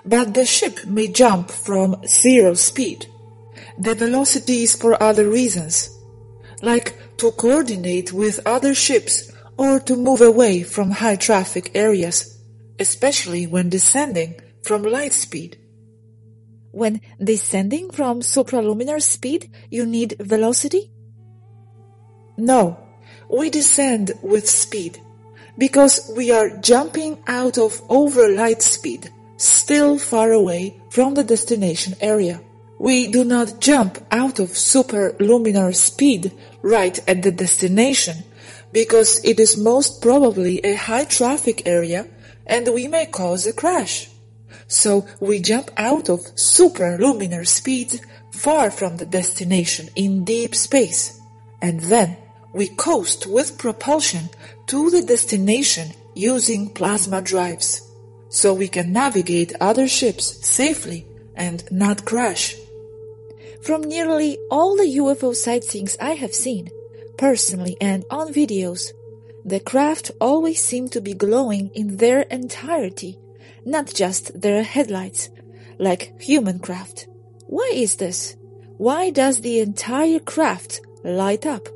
but the ship may jump from 0 speed. The velocity is for other reasons, like to coordinate with other ships or to move away from high traffic areas, especially when descending from light speed. When descending from supraluminar speed, you need velocity? No, we descend with speed, because we are jumping out of over light speed, still far away from the destination area. We do not jump out of superluminar speed right at the destination, because it is most probably a high traffic area and we may cause a crash. So we jump out of superluminar speed far from the destination in deep space, and then we coast with propulsion to the destination using plasma drives, so we can navigate other ships safely and not crash. From nearly all the UFO sightseeings I have seen, personally and on videos, the craft always seem to be glowing in their entirety, not just their headlights, like human craft. Why is this? Why does the entire craft light up?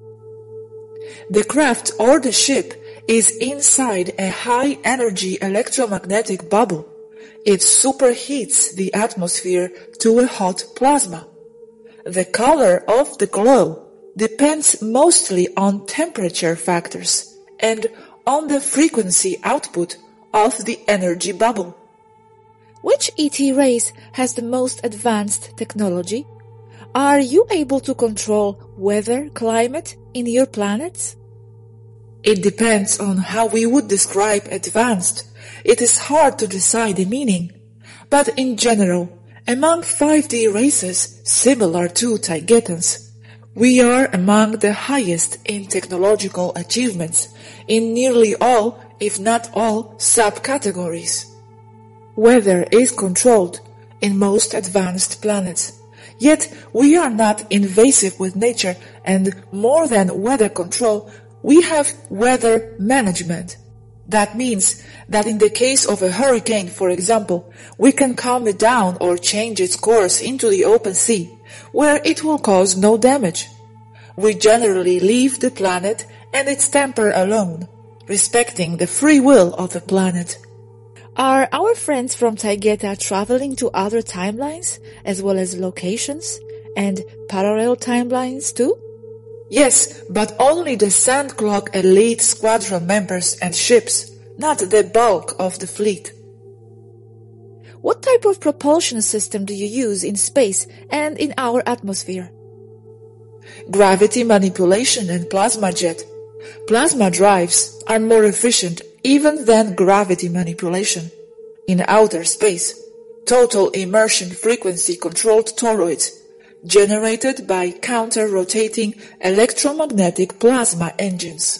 The craft or the ship is inside a high-energy electromagnetic bubble. It superheats the atmosphere to a hot plasma. The color of the glow depends mostly on temperature factors and on the frequency output of the energy bubble. Which ET race has the most advanced technology? Are you able to control weather, climate in your planets? It depends on how we would describe advanced. It is hard to decide the meaning. But in general, among 5D races similar to Taygetans, we are among the highest in technological achievements in nearly all, if not all, subcategories. Weather is controlled in most advanced planets, yet we are not invasive with nature, and more than weather control, we have weather management. That means that in the case of a hurricane, for example, we can calm it down or change its course into the open sea, where it will cause no damage. We generally leave the planet and its temper alone, respecting the free will of the planet. Are our friends from Taygeta traveling to other timelines, as well as locations, and parallel timelines too? Yes, but only the Sandcloak elite squadron members and ships, not the bulk of the fleet. What type of propulsion system do you use in space and in our atmosphere? Gravity manipulation and plasma jet. Plasma drives are more efficient even than gravity manipulation. In outer space, total immersion frequency controlled toroids generated by counter-rotating electromagnetic plasma engines.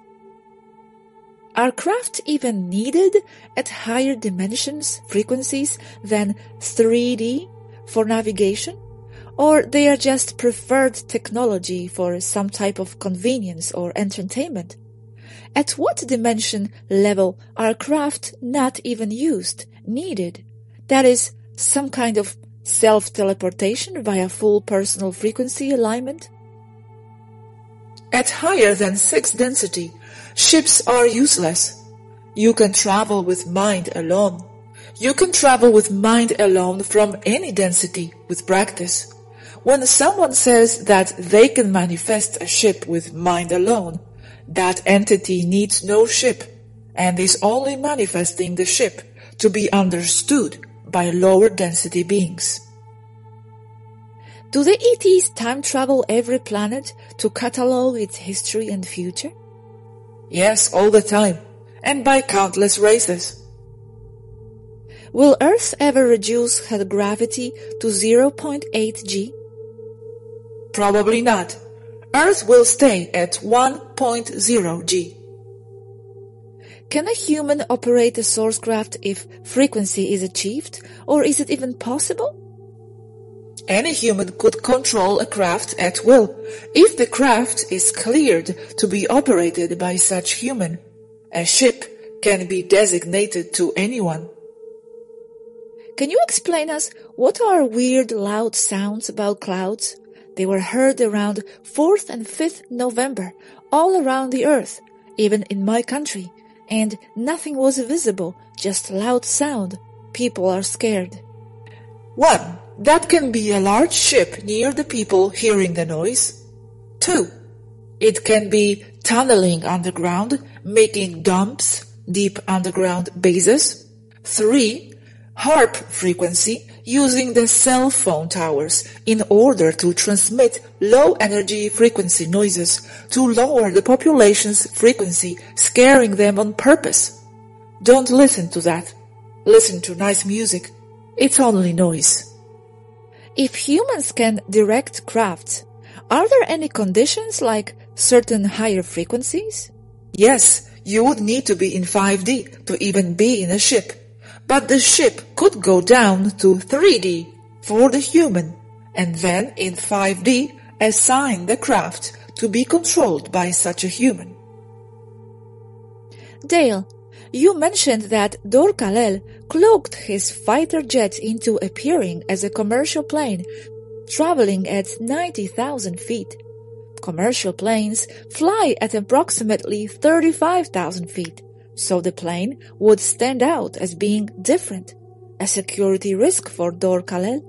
Are craft even needed at higher dimensions, frequencies than 3D for navigation? Or they are just preferred technology for some type of convenience or entertainment? At what dimension level are craft not even used, needed? That is, some kind of self-teleportation via full personal frequency alignment? At higher than 6 density, ships are useless. You can travel with mind alone. You can travel with mind alone from any density with practice. When someone says that they can manifest a ship with mind alone, that entity needs no ship and is only manifesting the ship to be understood by lower density beings. Do the ETs time travel every planet to catalog its history and future? Yes, all the time, and by countless races. Will Earth ever reduce her gravity to 0.8 g? Probably not. Earth will stay at 1.0 g. Can a human operate a source craft if frequency is achieved, or is it even possible? Any human could control a craft at will, if the craft is cleared to be operated by such human. A ship can be designated to anyone. Can you explain us what are weird loud sounds about clouds? They were heard around 4th and 5th November, all around the earth, even in my country, and nothing was visible, just loud sound. People are scared. 1. That can be a large ship near the people hearing the noise. 2. It can be tunneling underground, making dumps, deep underground bases. 3. HAARP frequency, using the cell phone towers in order to transmit low-energy frequency noises to lower the population's frequency, scaring them on purpose. Don't listen to that. Listen to nice music. It's only noise. If humans can direct crafts, are there any conditions like certain higher frequencies? Yes, you would need to be in 5D to even be in a ship. But the ship could go down to 3D for the human, and then in 5D assign the craft to be controlled by such a human. Dale, you mentioned that Dor-Kalel cloaked his fighter jet into appearing as a commercial plane, traveling at 90,000 feet. Commercial planes fly at approximately 35,000 feet. So the plane would stand out as being different, a security risk for Dor-Kalel.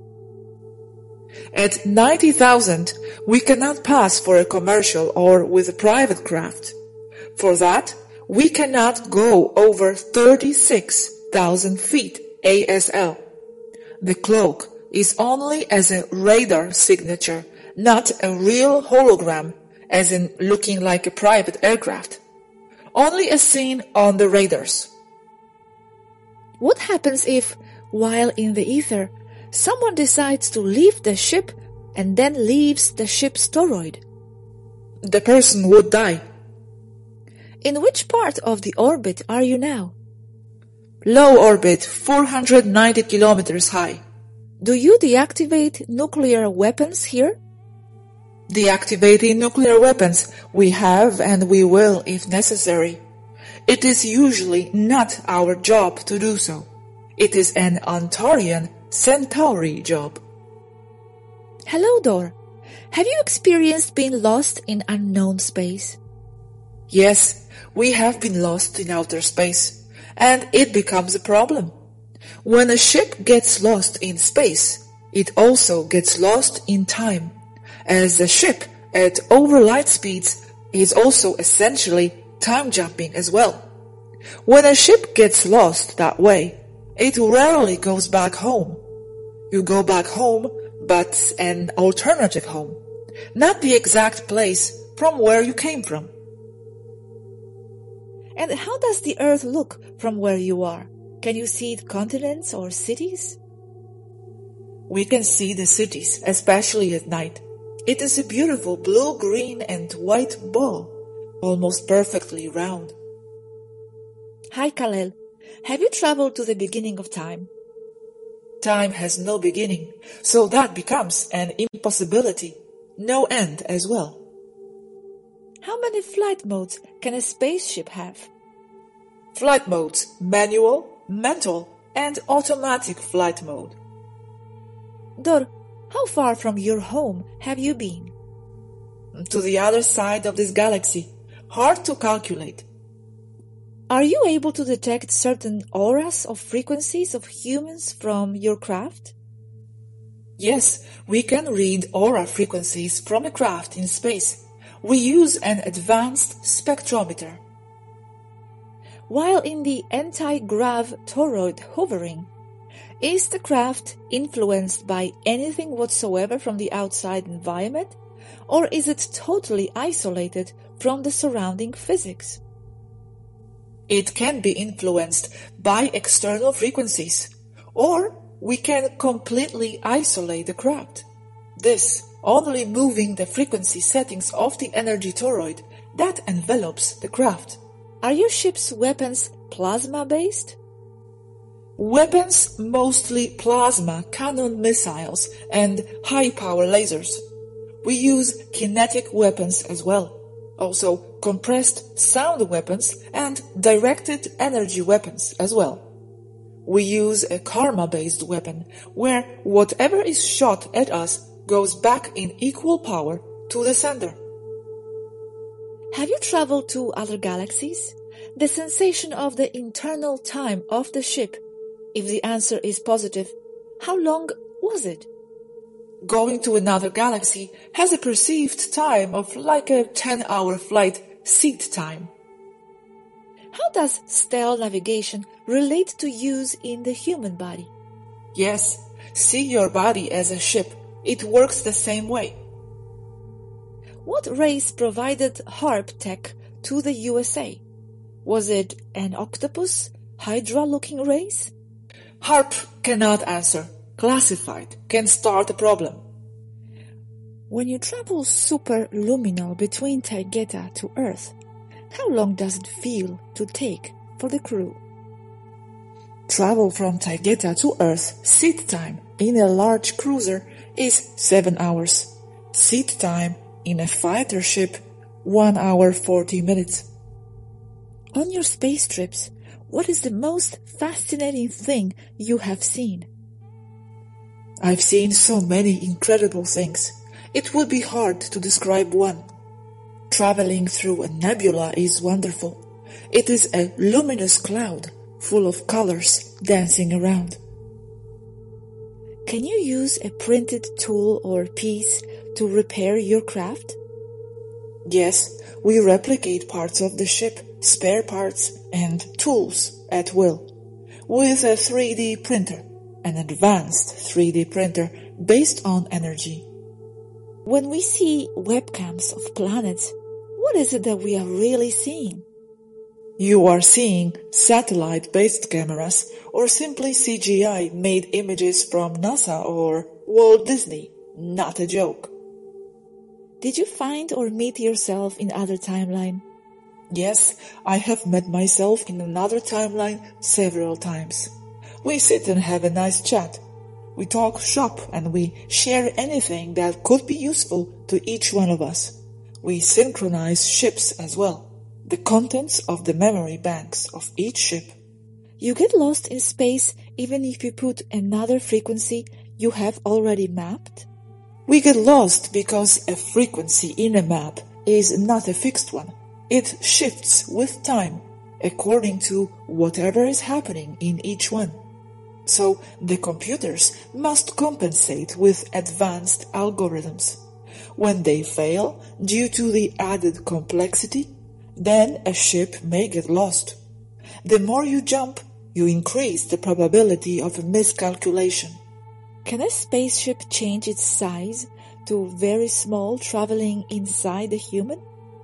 At 90,000, we cannot pass for a commercial or with a private craft. For that, we cannot go over 36,000 feet ASL. The cloak is only as a radar signature, not a real hologram, as in looking like a private aircraft. Only as seen on the radars. What happens if, while in the ether, someone decides to leave the ship and then leaves the ship's toroid? The person would die. In which part of the orbit are you now? Low orbit, 490 kilometers high. Do you deactivate nuclear weapons here? Deactivating nuclear weapons we have and we will if necessary. It is usually not our job to do so. It is an Antarian Centauri job. Hello, Dor. Have you experienced being lost in unknown space? Yes, we have been lost in outer space, and it becomes a problem. When a ship gets lost in space, it also gets lost in time, as the ship at over light speeds is also essentially time jumping as well. When a ship gets lost that way, it rarely goes back home. You go back home, but an alternative home, not the exact place from where you came from. And how does the Earth look from where you are? Can you see continents or cities? We can see the cities, especially at night. It is a beautiful blue, green, and white ball, almost perfectly round. Hi, Kalel. Have you traveled to the beginning of time? Time has no beginning, so that becomes an impossibility. No end as well. How many flight modes can a spaceship have? Flight modes: manual, mental, and automatic flight mode. Dor, how far from your home have you been? To the other side of this galaxy. Hard to calculate. Are you able to detect certain auras of frequencies of humans from your craft? Yes, we can read aura frequencies from a craft in space. We use an advanced spectrometer. While in the anti-grav toroid hovering, is the craft influenced by anything whatsoever from the outside environment, or is it totally isolated from the surrounding physics? It can be influenced by external frequencies, or we can completely isolate the craft. This only moving the frequency settings of the energy toroid that envelops the craft. Are your ship's weapons plasma-based? Weapons mostly plasma cannon missiles and high-power lasers. We use kinetic weapons as well, also compressed sound weapons and directed energy weapons as well. We use a karma-based weapon, where whatever is shot at us goes back in equal power to the sender. Have you traveled to other galaxies? The sensation of the internal time of the ship, if the answer is positive, how long was it? Going to another galaxy has a perceived time of like a 10-hour flight seat time. How does stellar navigation relate to use in the human body? Yes, see your body as a ship. It works the same way. What race provided HARP tech to the USA? Was it an octopus, Hydra-looking race? HARP cannot answer. Classified can start a problem. When you travel superluminal between Taygeta to Earth, how long does it feel to take for the crew? Travel from Taygeta to Earth, seat time in a large cruiser is 7 hours. Seat time in a fighter ship, 1 hour 40 minutes. On your space trips, what is the most fascinating thing you have seen? I've seen so many incredible things. It would be hard to describe one. Traveling through a nebula is wonderful. It is a luminous cloud full of colors dancing around. Can you use a printed tool or piece to repair your craft? Yes, we replicate parts of the ship, spare parts, and tools at will with a 3D printer, an advanced 3D printer based on energy. When we see webcams of planets, what is it that we are really seeing? You are seeing satellite-based cameras or simply CGI-made images from NASA or Walt Disney. Not a joke. Did you find or meet yourself in other timeline? Yes, I have met myself in another timeline several times. We sit and have a nice chat. We talk shop and we share anything that could be useful to each one of us. We synchronize ships as well, the contents of the memory banks of each ship. You get lost in space even if you put another frequency you have already mapped? We get lost because a frequency in a map is not a fixed one. It shifts with time according to whatever is happening in each one. So the computers must compensate with advanced algorithms. When they fail due to the added complexity, then a ship may get lost. The more you jump, you increase the probability of a miscalculation. Can a spaceship change its size to very small, traveling inside a human?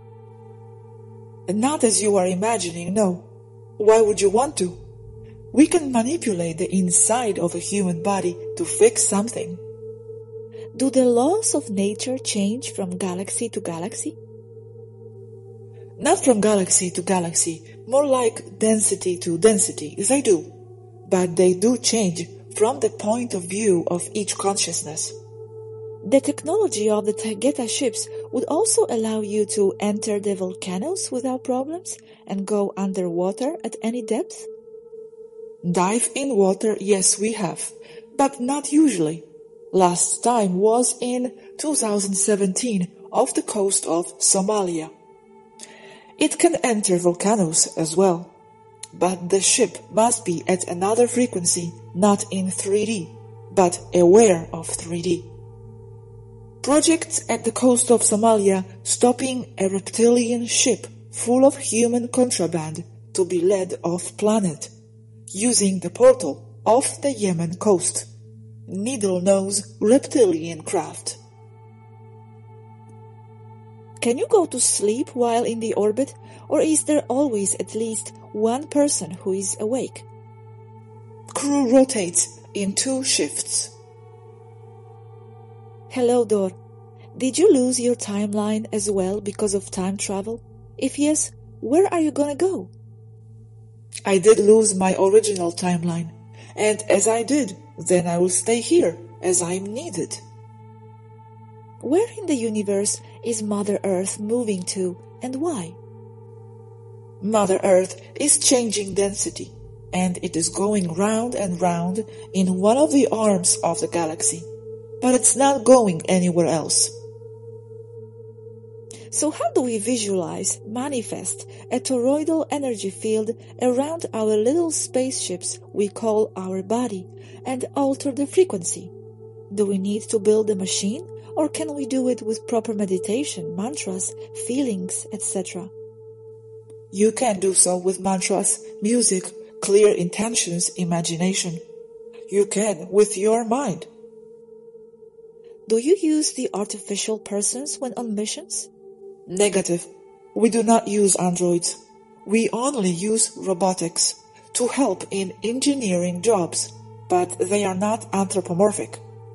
Not as you are imagining, no. Why would you want to? We can manipulate the inside of a human body to fix something. Do the laws of nature change from galaxy to galaxy? Not from galaxy to galaxy, more like density to density, they do. But they do change from the point of view of each consciousness. The technology of the Taygeta ships would also allow you to enter the volcanoes without problems and go underwater at any depth? Dive in water, yes, we have, but not usually. Last time was in 2017 off the coast of Somalia. It can enter volcanoes as well, but the ship must be at another frequency, not in 3D, but aware of 3D. Projects at the coast of Somalia stopping a reptilian ship full of human contraband to be led off planet, using the portal off the Yemen coast. Needle-nose reptilian craft. Can you go to sleep while in the orbit, or is there always at least one person who is awake? Crew rotates in 2 shifts. Hello, Dor. Did you lose your timeline as well because of time travel? If yes, where are you gonna go? I did lose my original timeline, and as I did, then I will stay here as I'm needed. Where in the universe is Mother Earth moving to, and why? Mother Earth is changing density. and it is going round and round in one of the arms of the galaxy, but it's not going anywhere else. So how do we visualize, manifest a toroidal energy field around our little spaceships we call our body and alter the frequency? Do we need to build a machine, or can we do it with proper meditation, mantras, feelings, etc.? You can do so with mantras, music, clear intentions, imagination. You can with your mind. Do you use the artificial persons when on missions? Negative. We do not use androids. We only use robotics to help in engineering jobs, but they are not anthropomorphic.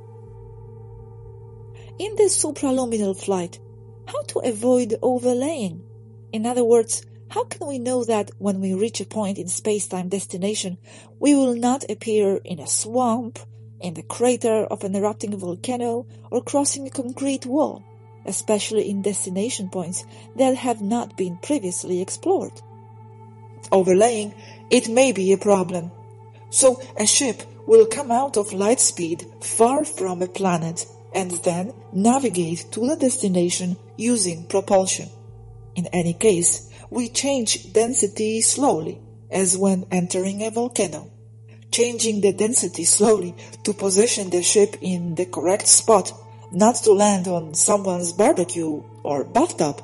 In this supraluminal flight, how to avoid overlaying? In other words, how can we know that when we reach a point in space-time destination, we will not appear in a swamp, in the crater of an erupting volcano, or crossing a concrete wall, especially in destination points that have not been previously explored? Overlaying, it may be a problem. So a ship will come out of light speed far from a planet and then navigate to the destination using propulsion. In any case, we change density slowly, as when entering a volcano, changing the density slowly to position the ship in the correct spot, not to land on someone's barbecue or bathtub.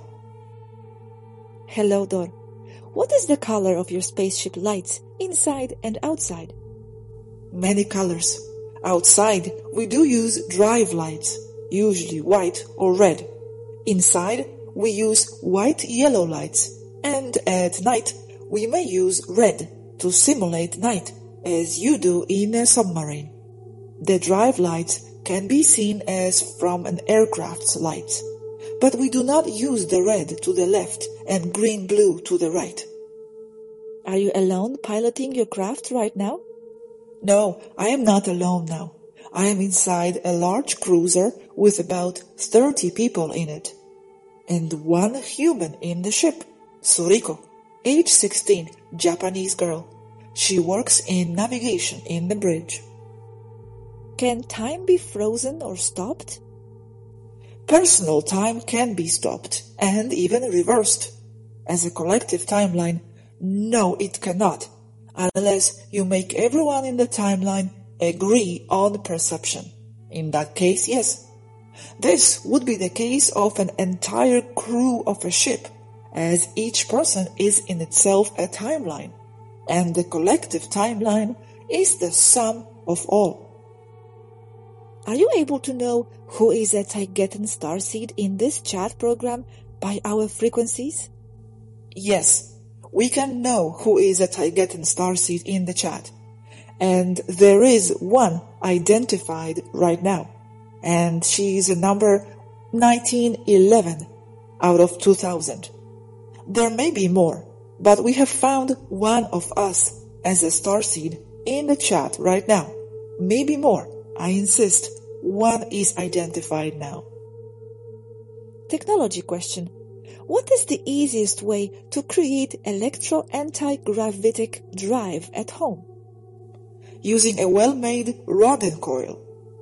Hello, Dor. What is the color of your spaceship lights, inside and outside? Many colors. Outside, we do use drive lights, usually white or red. Inside, we use white-yellow lights, and at night, we may use red to simulate night, as you do in a submarine. The drive lights can be seen as from an aircraft's lights, but we do not use the red to the left and green-blue to the right. Are you alone piloting your craft right now? No, I am not alone now. I am inside a large cruiser with about 30 people in it, and one human in the ship, Suriko, age 16, Japanese girl. She works in navigation in the bridge. Can time be frozen or stopped? Personal time can be stopped and even reversed. As a collective timeline, no, it cannot, unless you make everyone in the timeline agree on perception. In that case, yes. This would be the case of an entire crew of a ship, as each person is in itself a timeline, and the collective timeline is the sum of all. Are you able to know who is a Taygetan starseed in this chat program by our frequencies? Yes, we can know who is a Taygetan starseed in the chat. And there is one identified right now. And she is a number 1911 out of 2000. There may be more, but we have found one of us as a starseed in the chat right now. Maybe more. I insist, one is identified now. Technology question. What is the easiest way to create electro-anti-gravitic drive at home? Using a well-made rod and coil.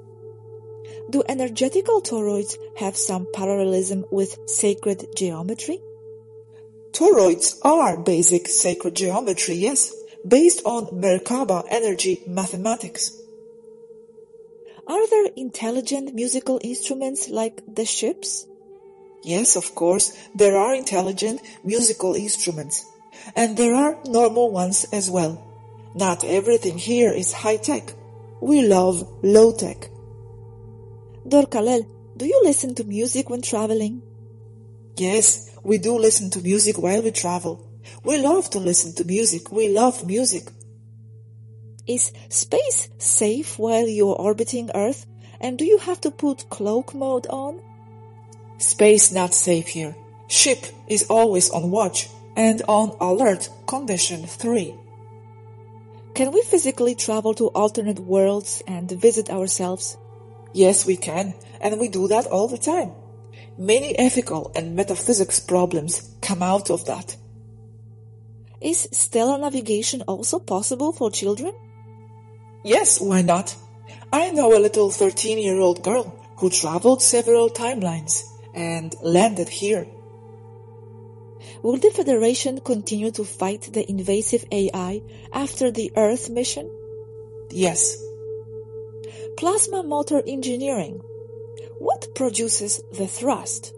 Do energetical toroids have some parallelism with sacred geometry? Toroids are basic sacred geometry, yes, based on Merkaba energy mathematics. Are there intelligent musical instruments like the ships? Yes, of course, there are intelligent musical instruments. And there are normal ones as well. Not everything here is high-tech. We love low-tech. Dor Kalel, do you listen to music when traveling? Yes, we do listen to music while we travel. We love to listen to music. We love music. Is space safe while you're orbiting Earth? And do you have to put cloak mode on? Space not safe here. Ship is always on watch and on alert condition 3. Can we physically travel to alternate worlds and visit ourselves? Yes, we can, and we do that all the time. Many ethical and metaphysics problems come out of that. Is stellar navigation also possible for children? Yes, why not? I know a little 13-year-old girl who traveled several timelines and landed here. Will the Federation continue to fight the invasive AI after the Earth mission? Yes. Plasma motor engineering. What produces the thrust?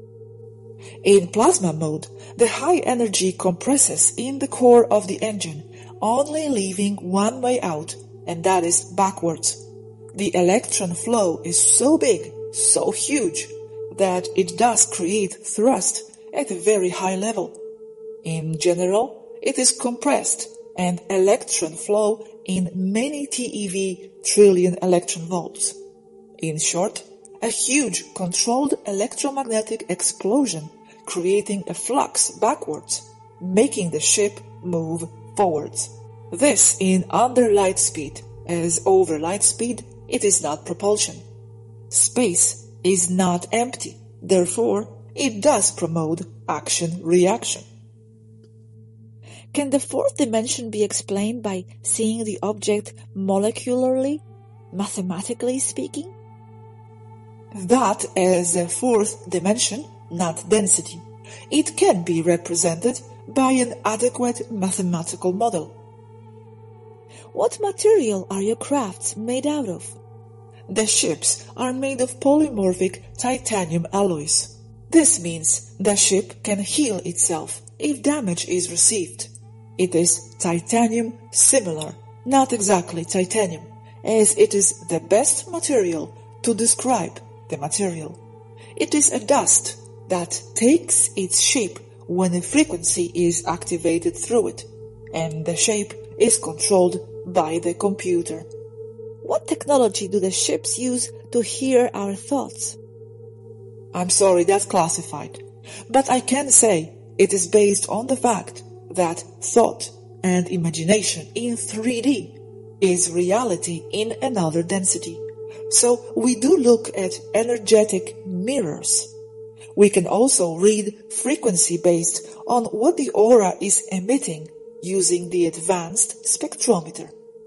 In plasma mode, the high energy compresses in the core of the engine, only leaving one way out, and that is backwards. The electron flow is so big, so huge, that it does create thrust at a very high level. In general, it is compressed and electron flow in many TeV trillion electron volts. In short, a huge controlled electromagnetic explosion creating a flux backwards, making the ship move forwards. This in under light speed, as over light speed it is not propulsion. Space is not empty, therefore it does promote action-reaction. Can the fourth dimension be explained by seeing the object molecularly, mathematically speaking? That is the fourth dimension, not density. It can be represented by an adequate mathematical model. What material are your crafts made out of? The ships are made of polymorphic titanium alloys. This means the ship can heal itself if damage is received. It is titanium similar, not exactly titanium, as it is the best material to describe the material. It is a dust that takes its shape when a frequency is activated through it, and the shape is controlled by the computer. What technology do the ships use to hear our thoughts? I'm sorry, that's classified, but I can say it is based on the fact that thought and imagination in 3D is reality in another density. So we do look at energetic mirrors. We can also read frequency based on what the aura is emitting using the advanced spectrometer.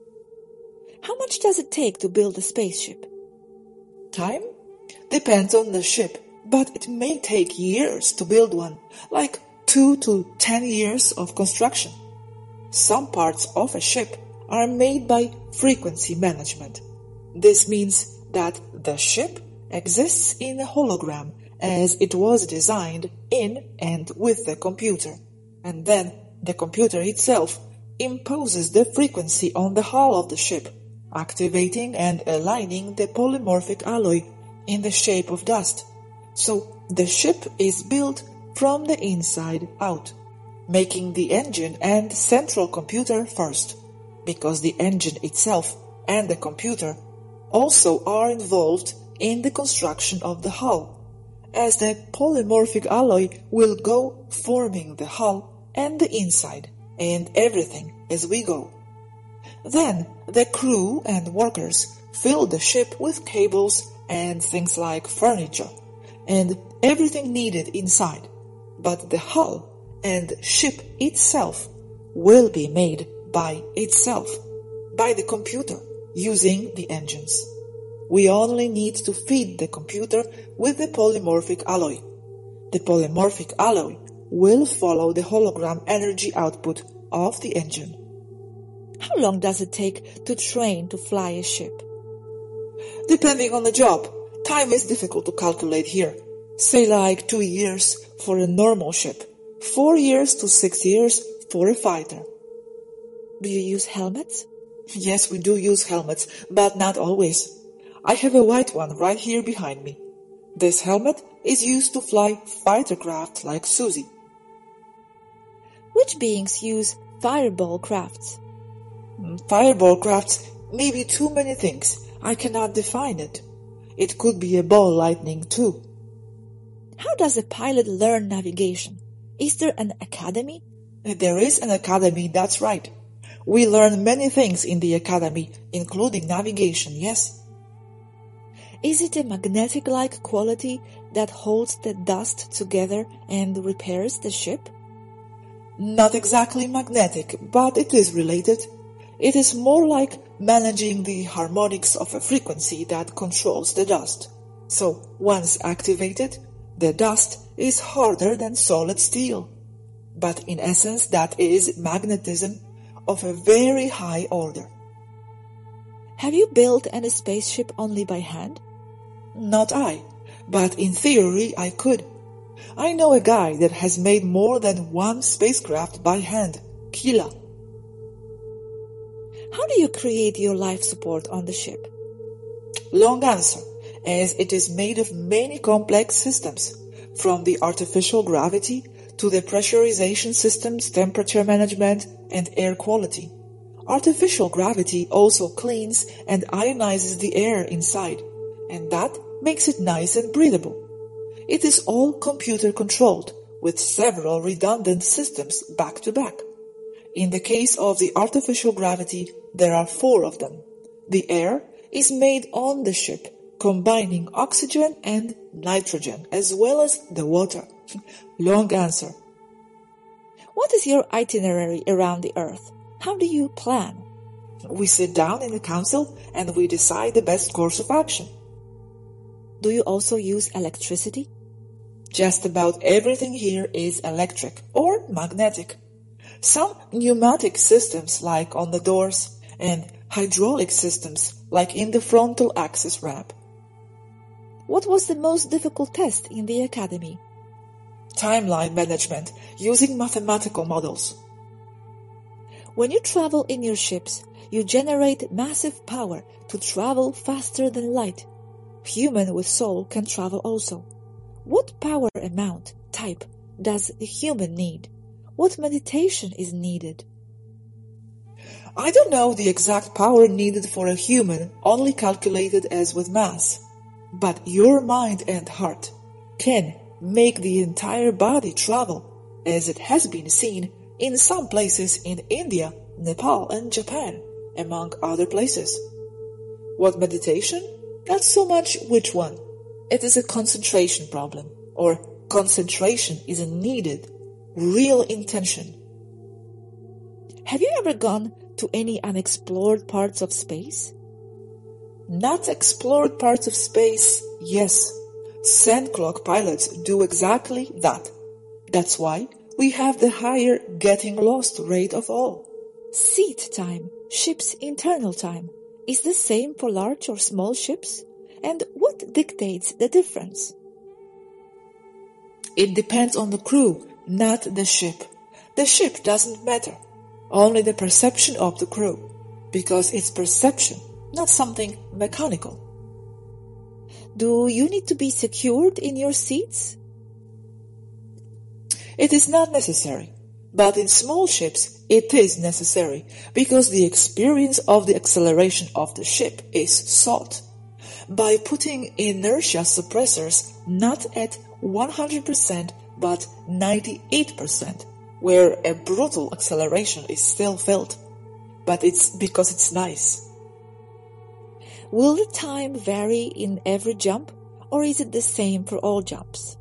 How much does it take to build a spaceship? Time? Depends on the ship, but it may take years to build one, like 2 to 10 years of construction. Some parts of a ship are made by frequency management. This means that the ship exists in a hologram as it was designed in and with the computer, and then the computer itself imposes the frequency on the hull of the ship, activating and aligning the polymorphic alloy in the shape of dust. So the ship is built from the inside out, making the engine and central computer first, because the engine itself and the computer also are involved in the construction of the hull, as the polymorphic alloy will go forming the hull and the inside and everything as we go. Then the crew and workers fill the ship with cables and things like furniture and everything needed inside, but the hull and ship itself will be made by itself, by the computer, using the engines. We only need to feed the computer with the polymorphic alloy. The polymorphic alloy will follow the hologram energy output of the engine. How long does it take to train to fly a ship? Depending on the job, time is difficult to calculate here. Say like 2 years for a normal ship, 4 years to 6 years for a fighter. Do you use helmets? Yes, we do use helmets, but not always. I have a white one right here behind me. This helmet is used to fly fighter craft like Susie. Which beings use fireball crafts? Fireball crafts may be too many things. I cannot define it. It could be a ball lightning too. How does a pilot learn navigation? Is there an academy? There is an academy, that's right. We learn many things in the academy, including navigation, yes. Is it a magnetic-like quality that holds the dust together and repairs the ship? Not exactly magnetic, but it is related. It is more like managing the harmonics of a frequency that controls the dust. So, once activated, the dust is harder than solid steel. But in essence, that is magnetism of a very high order. Have you built any spaceship only by hand? Not I, but in theory I could. I know a guy that has made more than one spacecraft by hand, Kila. How do you create your life support on the ship? Long answer, as it is made of many complex systems, from the artificial gravity to the pressurization systems, temperature management, and air quality. Artificial gravity also cleans and ionizes the air inside, and that makes it nice and breathable. It is all computer controlled, with several redundant systems back to back. In the case of the artificial gravity, there are 4 of them. The air is made on the ship, combining oxygen and nitrogen, as well as the water. Long answer. What is your itinerary around the Earth? How do you plan? We sit down in the council and we decide the best course of action. Do you also use electricity? Just about everything here is electric or magnetic. Some pneumatic systems like on the doors and hydraulic systems like in the frontal axis ramp. What was the most difficult test in the academy? Timeline management using mathematical models. When you travel in your ships, you generate massive power to travel faster than light. Human with soul can travel also. What power amount, type, does the human need? What meditation is needed? I don't know the exact power needed for a human, only calculated as with mass. But your mind and heart can make the entire body travel, as it has been seen in some places in India, Nepal, and Japan, among other places. What meditation? Not so much which one. It is a concentration problem, or concentration is a needed, real intention. Have you ever gone to any unexplored parts of space? Not explored parts of space, yes. Sandcloak pilots do exactly that. That's why we have the higher getting lost rate of all. Seat time, ship's internal time, is the same for large or small ships? And what dictates the difference? It depends on the crew, not the ship. The ship doesn't matter, only the perception of the crew, because it's perception, not something mechanical. Do you need to be secured in your seats? It is not necessary, but in small ships it is necessary because the experience of the acceleration of the ship is sought. By putting inertia suppressors not at 100% but 98%, where a brutal acceleration is still felt, but it's because it's nice. Will the time vary in every jump, or is it the same for all jumps?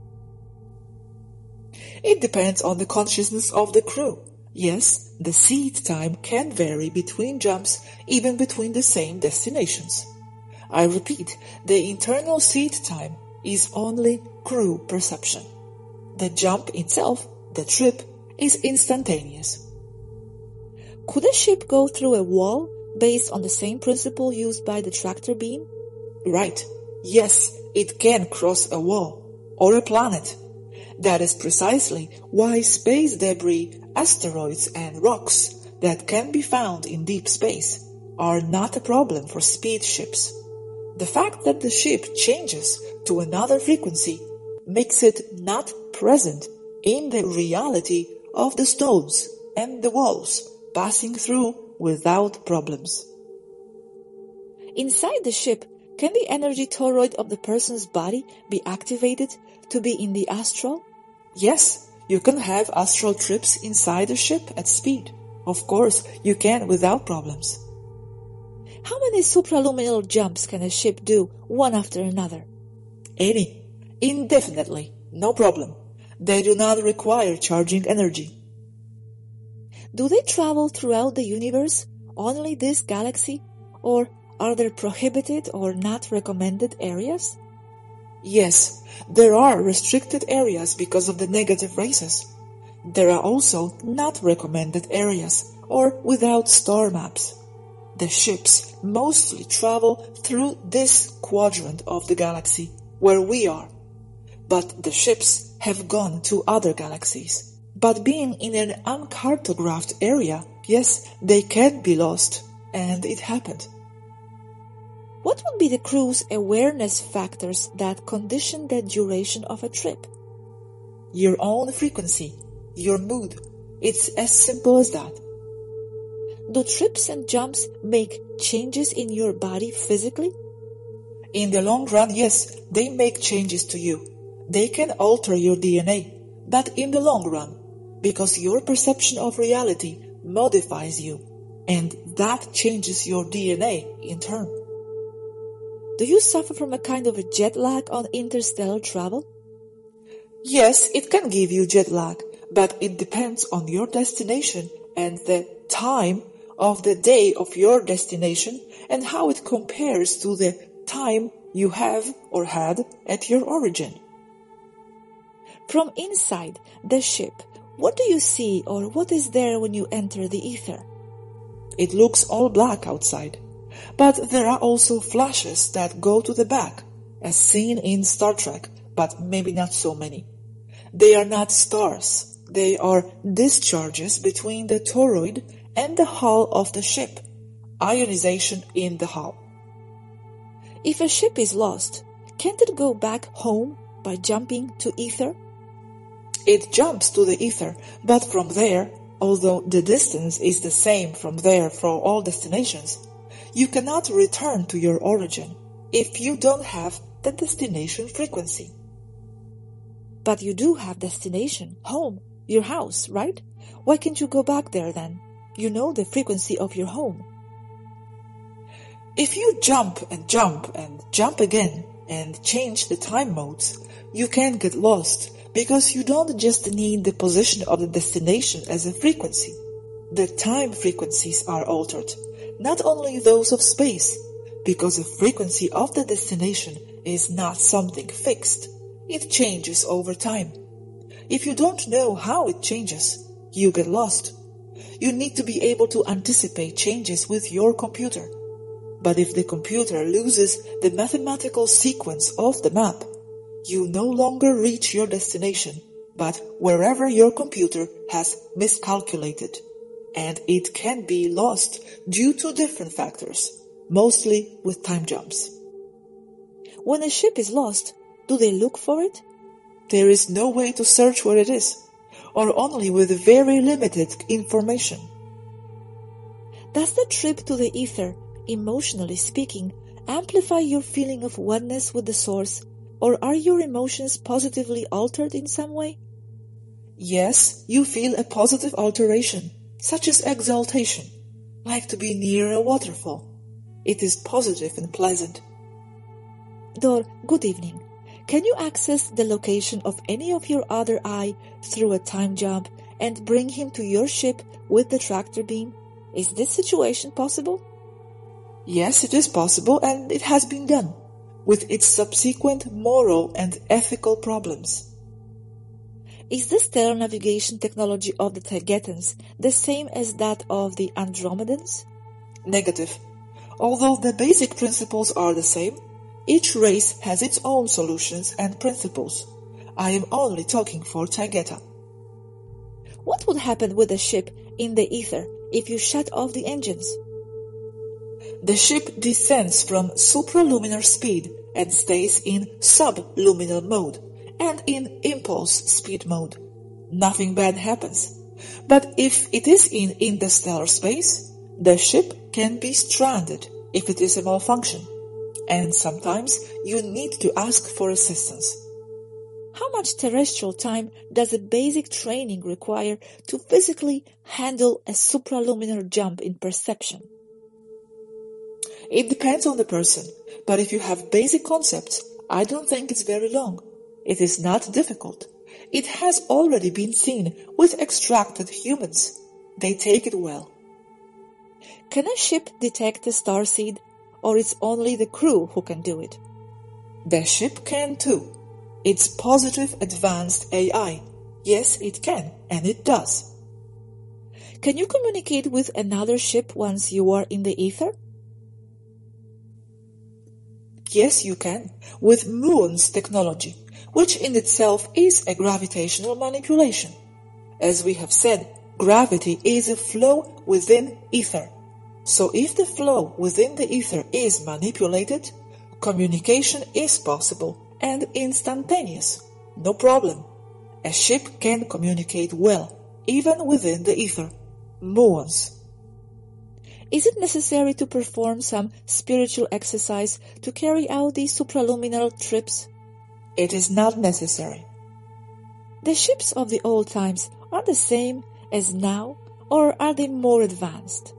It depends on the consciousness of the crew. Yes, the seat time can vary between jumps, even between the same destinations. I repeat, the internal seat time is only crew perception. The jump itself, the trip, is instantaneous. Could a ship go through a wall based on the same principle used by the tractor beam? Right. Yes, it can cross a wall or a planet. That is precisely why space debris, asteroids and rocks that can be found in deep space are not a problem for speed ships. The fact that the ship changes to another frequency makes it not present in the reality of the stones and the walls passing through without problems. Inside the ship, can the energy toroid of the person's body be activated to be in the astral? Yes, you can have astral trips inside the ship at speed. Of course, you can without problems. How many supraluminal jumps can a ship do one after another? Any. Indefinitely. No problem. They do not require charging energy. Do they travel throughout the universe, only this galaxy, or are there prohibited or not recommended areas? Yes, there are restricted areas because of the negative races. There are also not recommended areas or without star maps. The ships mostly travel through this quadrant of the galaxy where we are. But the ships have gone to other galaxies. But being in an uncartographed area, yes, they can be lost, and it happened. What would be the crew's awareness factors that condition the duration of a trip? Your own frequency, your mood. It's as simple as that. Do trips and jumps make changes in your body physically? In the long run, yes, they make changes to you. They can alter your DNA, but in the long run, because your perception of reality modifies you, and that changes your DNA in turn. Do you suffer from a kind of a jet lag on interstellar travel? Yes, it can give you jet lag, but it depends on your destination and the time of the day of your destination and how it compares to the time you have or had at your origin. From inside the ship, what do you see or what is there when you enter the ether? It looks all black outside, but there are also flashes that go to the back, as seen in Star Trek, but maybe not so many. They are not stars, they are discharges between the toroid and the hull of the ship, ionization in the hull. If a ship is lost, can't it go back home by jumping to ether? It jumps to the ether, but from there, although the distance is the same from there for all destinations, you cannot return to your origin if you don't have the destination frequency. But you do have destination, home, your house, right? Why can't you go back there then? You know the frequency of your home. If you jump and jump again and change the time modes, you can get lost because you don't just need the position of the destination as a frequency. The time frequencies are altered, not only those of space, because the frequency of the destination is not something fixed. It changes over time. If you don't know how it changes, you get lost. You need to be able to anticipate changes with your computer. But if the computer loses the mathematical sequence of the map, you no longer reach your destination, but wherever your computer has miscalculated. And it can be lost due to different factors, mostly with time jumps. When a ship is lost, do they look for it? There is no way to search where it is, or only with very limited information. Does the trip to the ether, emotionally speaking, amplify your feeling of oneness with the source, or are your emotions positively altered in some way? Yes, you feel a positive alteration, such as exaltation, like to be near a waterfall. It is positive and pleasant. Dor, good evening. Can you access the location of any of your other eye through a time jump and bring him to your ship with the tractor beam? Is this situation possible? Yes, it is possible, and it has been done, with its subsequent moral and ethical problems. Is the stellar navigation technology of the Taygetans the same as that of the Andromedans? Negative. Although the basic principles are the same, each race has its own solutions and principles. I am only talking for Taygeta. What would happen with the ship in the ether if you shut off the engines? The ship descends from supraluminar speed and stays in subluminal mode and in impulse speed mode. Nothing bad happens. But if it is in interstellar space, the ship can be stranded if it is a malfunction. And sometimes you need to ask for assistance. How much terrestrial time does a basic training require to physically handle a supraluminar jump in perception? It depends on the person, but if you have basic concepts, I don't think it's very long. It is not difficult. It has already been seen with extracted humans. they take it well. Can a ship detect a starseed, or it's only the crew who can do it? The ship can too. It's positive advanced AI. Yes, it can, and it does. Can you communicate with another ship once you are in the ether? Yes, you can, with muon's technology, which in itself is a gravitational manipulation. As we have said, gravity is a flow within ether. So if the flow within the ether is manipulated, communication is possible and instantaneous. No problem. A ship can communicate well, even within the ether. Muons. Is it necessary to perform some spiritual exercise to carry out these supraluminal trips? It is not necessary. The ships of the old times are the same as now, or are they more advanced?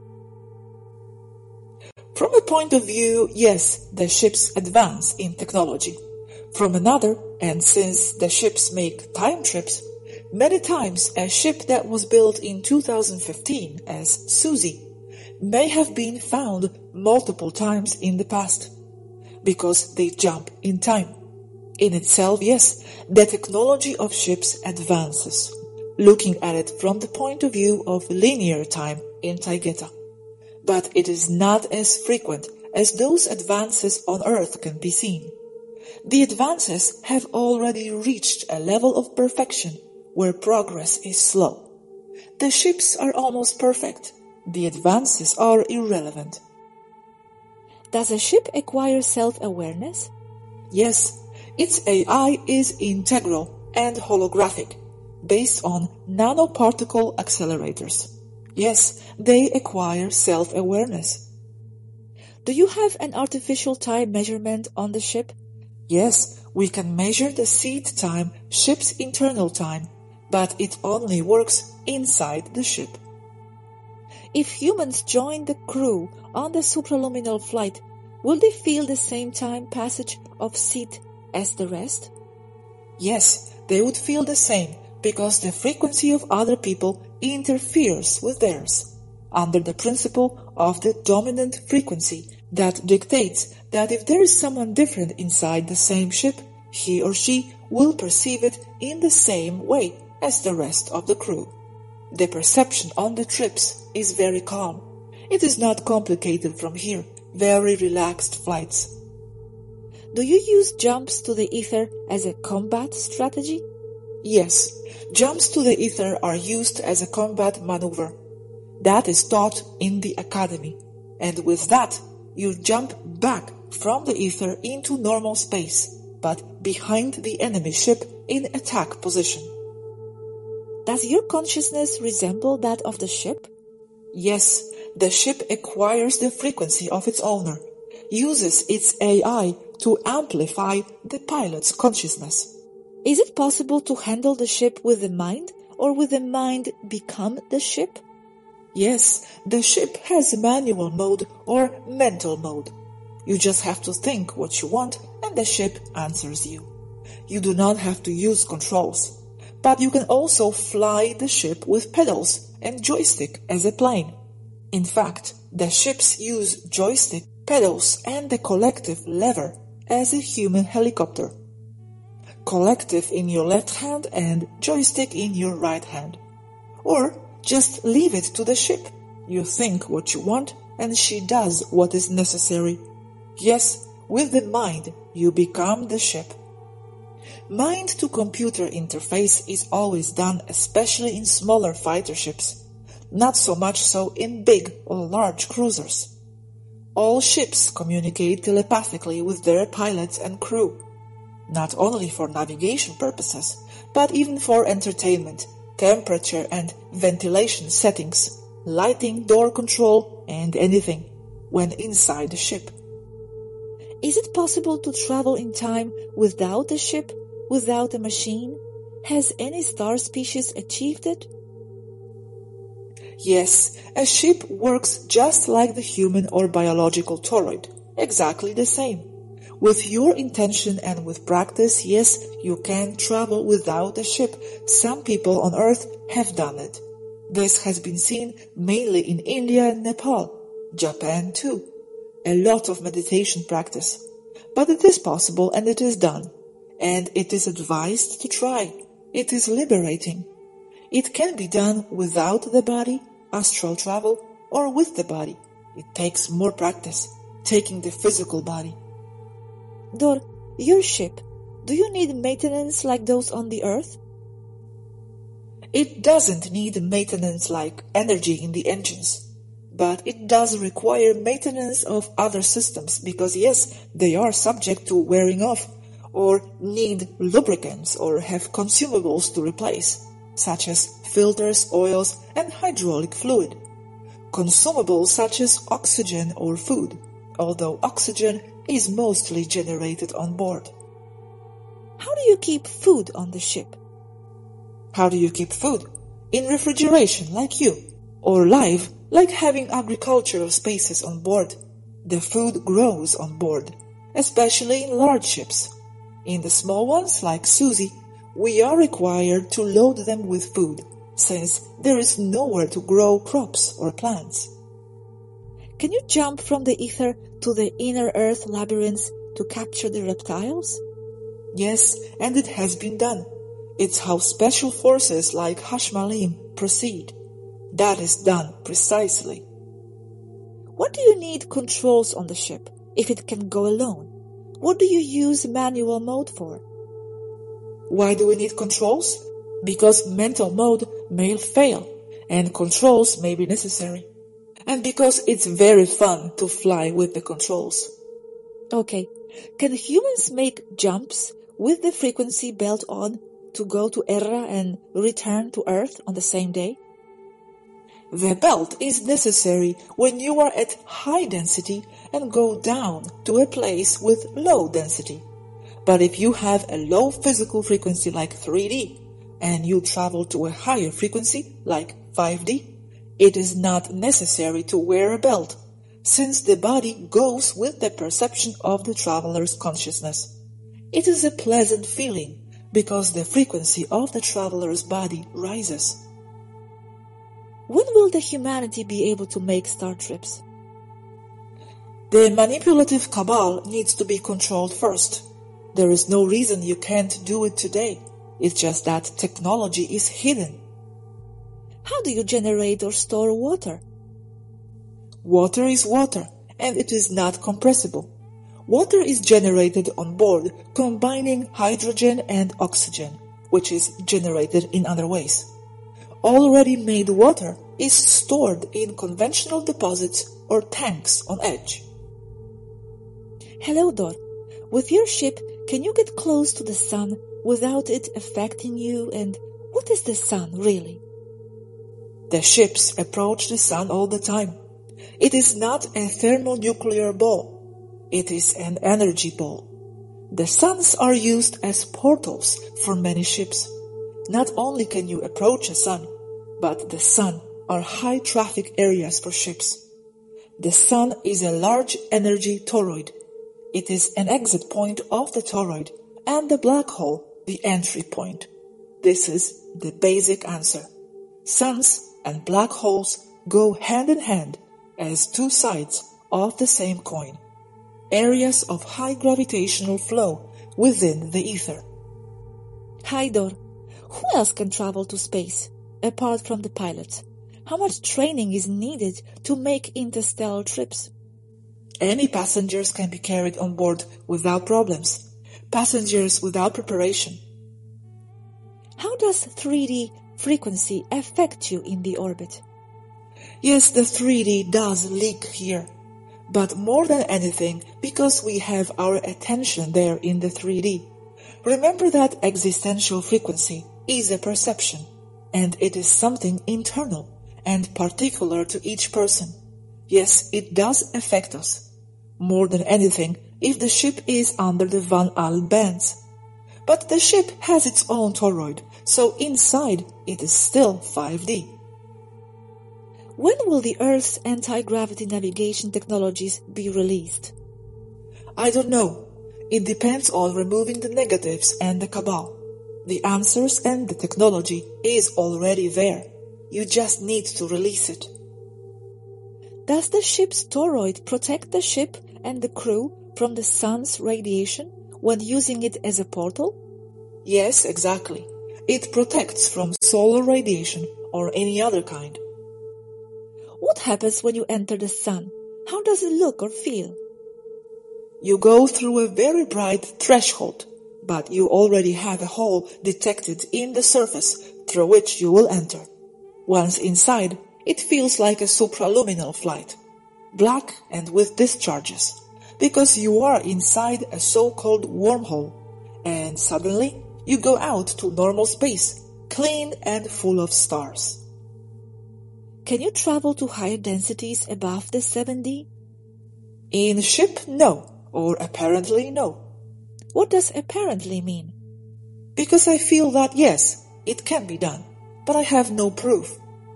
From a point of view, yes, the ships advance in technology. From another, and since the ships make time trips, many times a ship that was built in 2015 as Susie may have been found multiple times in the past, because they jump in time. In itself, yes, the technology of ships advances, looking at it from the point of view of linear time in Taygeta. But it is not as frequent as those advances on Earth can be seen. The advances have already reached a level of perfection where progress is slow. The ships are almost perfect. The advances are irrelevant. Does a ship acquire self-awareness? Yes, its AI is integral and holographic, based on nanoparticle accelerators. Yes, they acquire self-awareness. Do you have an artificial time measurement on the ship? Yes, we can measure the seed time, ship's internal time, but it only works inside the ship. If humans join the crew on the supraluminal flight, will they feel the same time passage of seed as the rest? Yes, they would feel the same, because the frequency of other people interferes with theirs, under the principle of the dominant frequency that dictates that if there is someone different inside the same ship, he or she will perceive it in the same way as the rest of the crew. The perception on the trips is very calm. It is not complicated from here, very relaxed flights. Do you use jumps to the ether as a combat strategy? Yes, jumps to the ether are used as a combat maneuver. That is taught in the academy, and with that, you jump back from the ether into normal space, but behind the enemy ship in attack position. Does your consciousness resemble that of the ship? Yes, the ship acquires the frequency of its owner, uses its AI to amplify the pilot's consciousness. Is it possible to handle the ship with the mind, or with the mind become the ship? Yes, the ship has manual mode or mental mode. You just have to think what you want and the ship answers you. You do not have to use controls, but you can also fly the ship with pedals and joystick as a plane. In fact, the ships use joystick, pedals and the collective lever as a human helicopter. Collective in your left hand and joystick in your right hand. Or just leave it to the ship. You think what you want and she does what is necessary. Yes, with the mind you become the ship. Mind-to-computer interface is always done, especially in smaller fighter ships. Not so much so in big or large cruisers. All ships communicate telepathically with their pilots and crew. Not only for navigation purposes, but even for entertainment, temperature and ventilation settings, lighting, door control, and anything, when inside the ship. Is it possible to travel in time without a ship, without a machine? Has any star species achieved it? Yes, a ship works just like the human or biological toroid, exactly the same. With your intention and with practice, yes, you can travel without a ship. Some people on Earth have done it. This has been seen mainly in India and Nepal, Japan too. A lot of meditation practice. But it is possible and it is done. And it is advised to try. It is liberating. It can be done without the body, astral travel, or with the body. It takes more practice, taking the physical body. Dor, your ship, do you need maintenance like those on the Earth? It doesn't need maintenance like energy in the engines. But it does require maintenance of other systems because yes, they are subject to wearing off or need lubricants or have consumables to replace, such as filters, oils, and hydraulic fluid. Consumables such as oxygen or food, although oxygen is mostly generated on board. How do you keep food on the ship? How do you keep food? In refrigeration, like you, or live, like having agricultural spaces on board. The food grows on board, especially in large ships. In the small ones, like Susie, we are required to load them with food, since there is nowhere to grow crops or plants. Can you jump from the ether to the inner earth labyrinths to capture the reptiles? Yes, and it has been done. It's how special forces like Hashmalim proceed. That is done precisely. What do you need controls on the ship if it can go alone? What do you use manual mode for? Why do we need controls? Because mental mode may fail and controls may be necessary. And because it's very fun to fly with the controls. Okay, can humans make jumps with the frequency belt on to go to Erra and return to Earth on the same day? The belt is necessary when you are at high density and go down to a place with low density. But if you have a low physical frequency like 3D and you travel to a higher frequency like 5D, it is not necessary to wear a belt, since the body goes with the perception of the traveler's consciousness. It is a pleasant feeling because the frequency of the traveler's body rises. When will the humanity be able to make star trips? The manipulative cabal needs to be controlled first. There is no reason you can't do it today. It's just that technology is hidden. How do you generate or store water? Water is water, and it is not compressible. Water is generated on board, combining hydrogen and oxygen, which is generated in other ways. Already made water is stored in conventional deposits or tanks on edge. Hello, Dor. With your ship, can you get close to the sun without it affecting you? And what is the sun, really? The ships approach the sun all the time. It is not a thermonuclear ball. It is an energy ball. The suns are used as portals for many ships. Not only can you approach a sun, but the sun are high traffic areas for ships. The sun is a large energy toroid. It is an exit point of the toroid and the black hole the entry point. This is the basic answer. Suns and black holes go hand in hand as two sides of the same coin. Areas of high gravitational flow within the ether. Hi, Dor. Who else can travel to space, apart from the pilots? How much training is needed to make interstellar trips? Any passengers can be carried on board without problems. Passengers without preparation. How does 3D frequency affect you in the orbit? Yes, the 3D does leak here. But more than anything, because we have our attention there in the 3D. Remember that existential frequency is a perception, and it is something internal and particular to each person. Yes, it does affect us. More than anything, if the ship is under the Van Allen bands. But the ship has its own toroid, so inside it is still 5D. When will the Earth's anti-gravity navigation technologies be released? I don't know. It depends on removing the negatives and the cabal. The answers and the technology is already there. You just need to release it. Does the ship's toroid protect the ship and the crew from the sun's radiation when using it as a portal? Yes, exactly. It protects from solar radiation or any other kind. What happens when you enter the sun? How does it look or feel? You go through a very bright threshold, but you already have a hole detected in the surface through which you will enter. Once inside, it feels like a supraluminal flight, black and with discharges, because you are inside a so-called wormhole, and suddenly you go out to normal space, clean and full of stars. Can you travel to higher densities above the 7D? In ship, no, or apparently no. What does apparently mean? Because I feel that yes, it can be done, but I have no proof.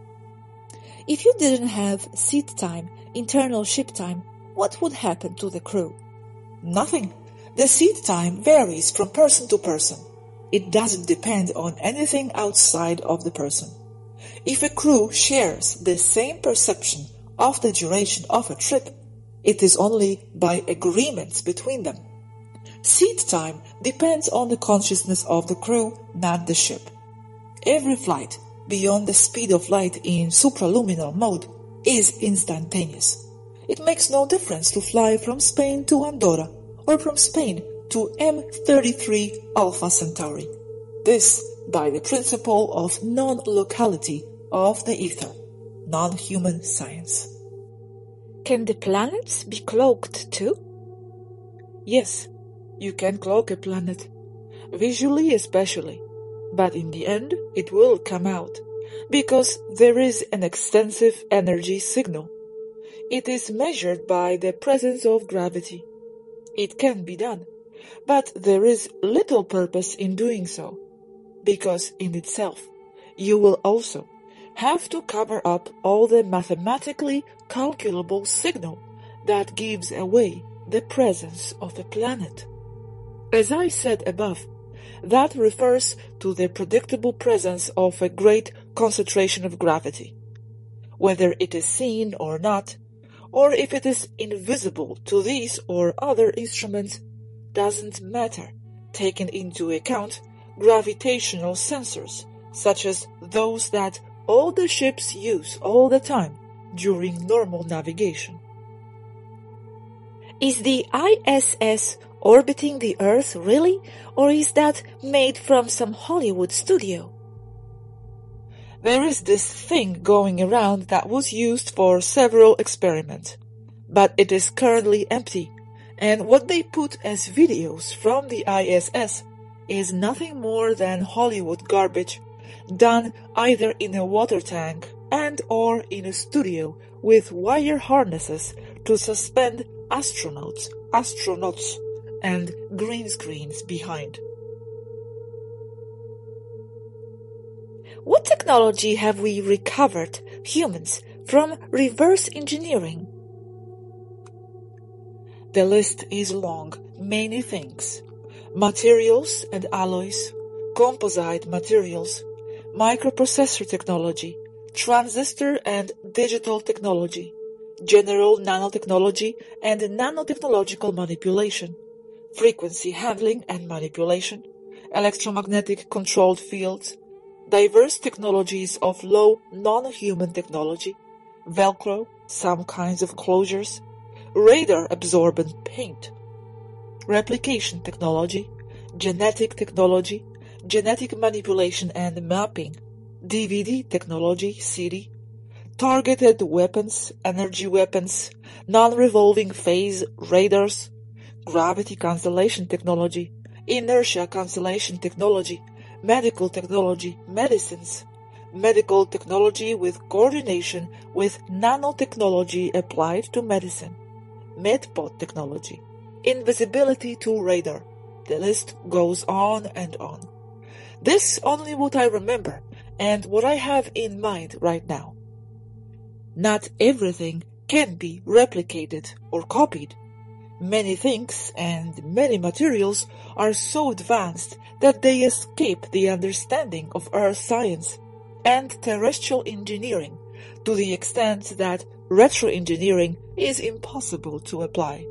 If you didn't have seat time, internal ship time, what would happen to the crew? Nothing. The seat time varies from person to person. It doesn't depend on anything outside of the person. If a crew shares the same perception of the duration of a trip, it is only by agreements between them. Seat time depends on the consciousness of the crew, not the ship. Every flight beyond the speed of light in supraluminal mode is instantaneous. It makes no difference to fly from Spain to Andorra or from Spain to M33 Alpha Centauri. This by the principle of non-locality of the ether, non-human science. Can the planets be cloaked too? Yes, you can cloak a planet, visually especially, but in the end it will come out, because there is an extensive energy signal. It is measured by the presence of gravity. It can be done, but there is little purpose in doing so, because in itself you will also have to cover up all the mathematically calculable signal that gives away the presence of a planet. As I said above, that refers to the predictable presence of a great concentration of gravity. Whether it is seen or not, or if it is invisible to these or other instruments, doesn't matter, taking into account gravitational sensors, such as those that all the ships use all the time during normal navigation. Is the ISS orbiting the Earth really, or is that made from some Hollywood studio? There is this thing going around that was used for several experiments, but it is currently empty, and what they put as videos from the ISS is nothing more than Hollywood garbage done either in a water tank and or in a studio with wire harnesses to suspend astronauts, and green screens behind. What technology have we recovered, humans, from reverse engineering? The list is long, many things. Materials and alloys, composite materials, microprocessor technology, transistor and digital technology, general nanotechnology and nanotechnological manipulation, frequency handling and manipulation, electromagnetic controlled fields, diverse technologies of low non-human technology, Velcro, some kinds of closures, radar-absorbent paint, replication technology, genetic technology, genetic manipulation and mapping, DVD technology, CD, targeted weapons, energy weapons, non-revolving phase radars, gravity cancellation technology, inertia cancellation technology, medical technology, medicines, medical technology with coordination with nanotechnology applied to medicine, MedPod technology, invisibility to radar. The list goes on and on. This only what I remember and what I have in mind right now. Not everything can be replicated or copied. Many things and many materials are so advanced that they escape the understanding of Earth science. and terrestrial engineering, to the extent that retroengineering is impossible to apply.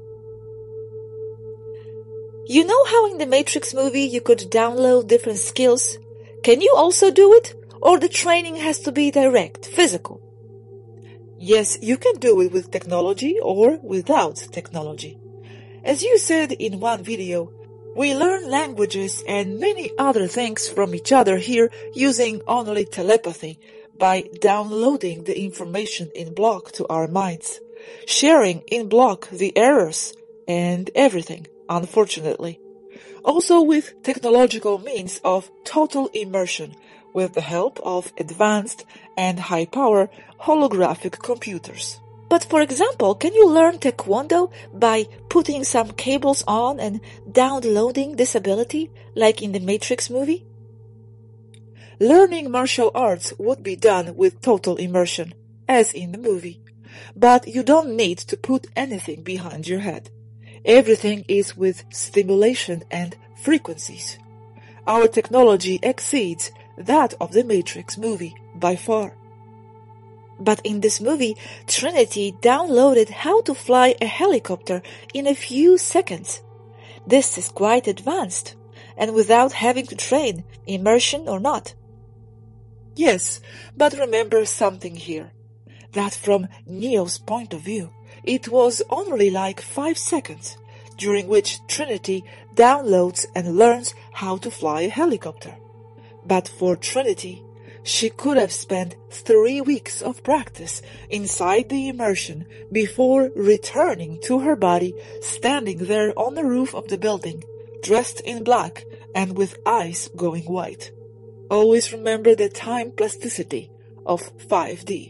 You know how in the Matrix movie you could download different skills? Can you also do it? Or the training has to be direct, physical? Yes, you can do it with technology or without technology. As you said in one video, we learn languages and many other things from each other here using only telepathy, by downloading the information in block to our minds, sharing in block the errors and everything, unfortunately. Also with technological means of total immersion, with the help of advanced and high-power holographic computers. But for example, can you learn Taekwondo by putting some cables on and downloading this ability, like in the Matrix movie? Learning martial arts would be done with total immersion, as in the movie. But you don't need to put anything behind your head. Everything is with stimulation and frequencies. Our technology exceeds that of the Matrix movie by far. But in this movie, Trinity downloaded how to fly a helicopter in a few seconds. This is quite advanced, and without having to train, immersion or not. Yes, but remember something here, that from Neo's point of view, it was only like 5 seconds, during which Trinity downloads and learns how to fly a helicopter. But for Trinity, she could have spent 3 weeks of practice inside the immersion before returning to her body, standing there on the roof of the building, dressed in black and with eyes going white. Always remember the time plasticity of 5D.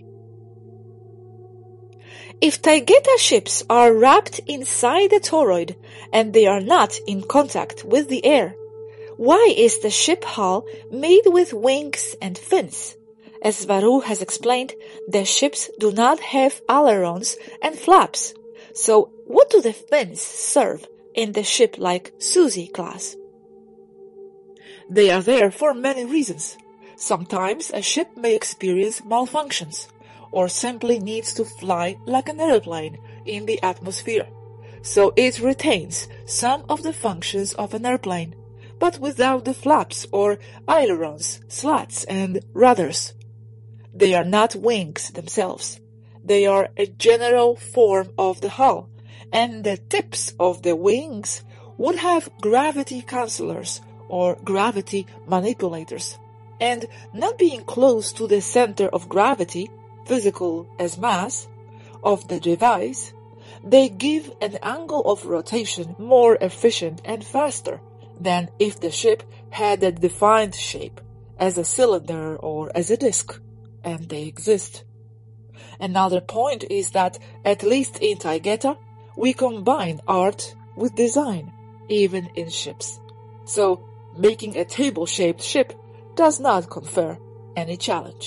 If Taygeta ships are wrapped inside a toroid and they are not in contact with the air, why is the ship hull made with wings and fins? As Varoo has explained, the ships do not have ailerons and flaps. So what do the fins serve in the ship like Susie class? They are there for many reasons. Sometimes a ship may experience malfunctions, or simply needs to fly like an airplane in the atmosphere. So it retains some of the functions of an airplane, but without the flaps or ailerons, slats and rudders. They are not wings themselves. They are a general form of the hull, and the tips of the wings would have gravity cancellers or gravity manipulators, and not being close to the center of gravity, physical as mass, of the device, they give an angle of rotation more efficient and faster than if the ship had a defined shape, as a cylinder or as a disc, and they exist. Another point is that, at least in Taygeta, we combine art with design, even in ships. So, making a table-shaped ship does not confer any challenge.